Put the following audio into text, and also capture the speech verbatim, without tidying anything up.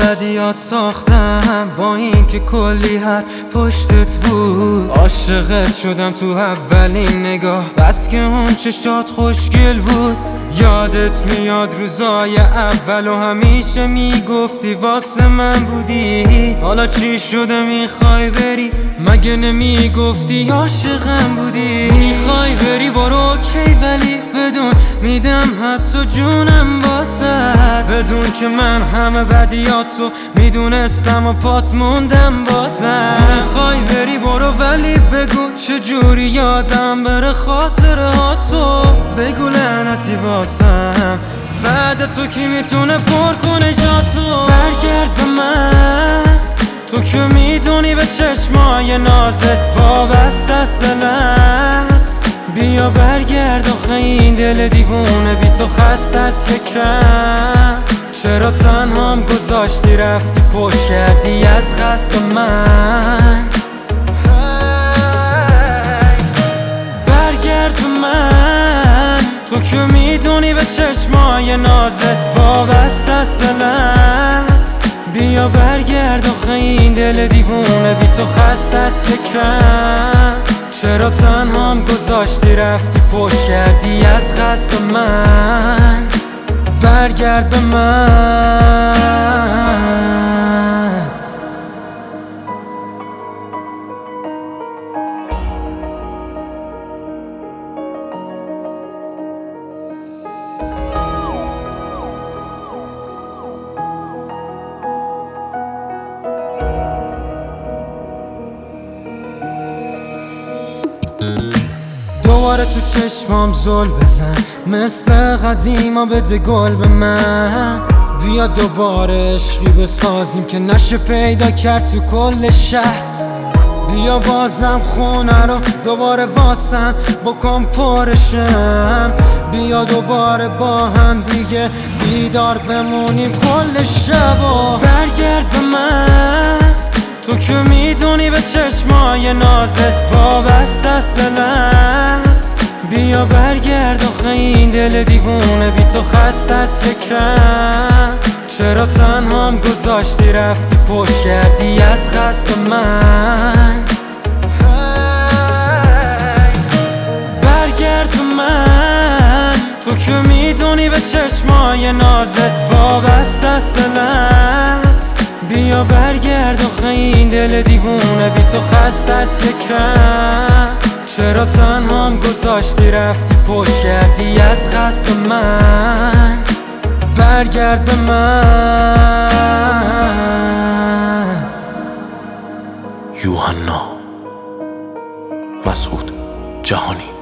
بدیات ساختم، با این که کلی هر پشتت بود. عاشقت شدم تو اولین نگاه، بس که اون چشات خوشگل بود. یادت میاد روزای اول و همیشه میگفتی واسه من بودی. حالا چی شده میخوای بری؟ مگه نمیگفتی عاشقم بودی؟ میخوای بری برو اوکی، ولی بدون میدم حتی جونم واسد. بدون که من همه بدیاتو میدونستم و پات موندم بازم. میخوای بری برو، ولی بگو چجوری یادم بره خاطراتو. بگو لعنتی واسم، بعد تو کی میتونه پر کنه جاتو؟ برگرد به من، تو که میدونی به چشمای نازت وابسته است دلم. بیا برگرد، آخه این دل دیوونه بی تو خسته است یکم. چرا تنهام گذاشتی رفتی پشت کردی از قصد من؟ برگرد به من، تو که میدونی به چشمای نازت وابسته است دلم. بیا برگرد، آخه این دل دیوونه بی تو خسته است یکم. چرا تنهام گذاشتی رفتی پشت کردی از قصد من؟ برگرد به من. دوباره تو چشمام زل بزن، مثل قدیما بده گل به من. بیا دوباره عشقی بسازیم که نشه پیدا کرد تو کل شهر. بیا بازم خونه رو دوباره واسم بکن پرشم. بیا دوباره با هم دیگه بیدار بمونیم کل شبا. برگرد به من، تو که میدونی به چشمای نازت وابسته است دلم. بیا برگرد، آخه این دل دیوونه بی تو خسته است یکم. چرا تنهام گذاشتی رفتی پشت کردی از قصد من؟ برگرد به من، تو که میدونی به چشمای نازت وابسته است دلم. بیا برگرد، آخه این دل دیوونه بی تو خسته است یکم. چرا تنهام گذاشتی رفتی پشت کردی از قصد من؟ برگرد به من. یوحنا مسعود جهانی.